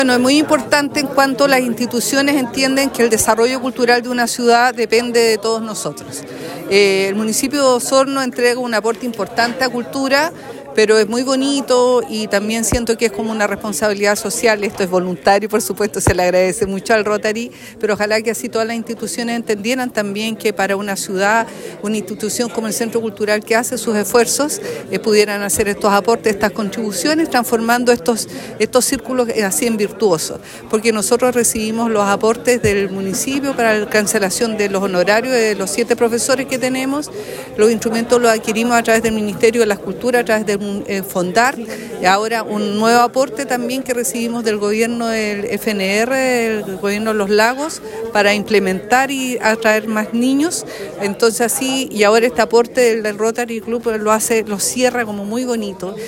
Bueno, es muy importante en cuanto las instituciones entienden que el desarrollo cultural de una ciudad depende de todos nosotros. El municipio de Osorno entrega un aporte importante a cultura, pero es muy bonito y también siento que es como una responsabilidad social. Esto es voluntario, por supuesto, se le agradece mucho al Rotary, pero ojalá que así todas las instituciones entendieran también que para una ciudad, una institución como el Centro Cultural que hace sus esfuerzos, pudieran hacer estos aportes, estas contribuciones, transformando estos círculos así en virtuosos, porque nosotros recibimos los aportes del municipio para la cancelación de los honorarios de los 7 profesores que tenemos. Los instrumentos los adquirimos a través del Ministerio de las Culturas, a través del Fondar, y ahora un nuevo aporte también que recibimos del gobierno del FNR, el gobierno de los lagos, para implementar y atraer más niños. Entonces así, y ahora este aporte del Rotary Club lo cierra como muy bonito.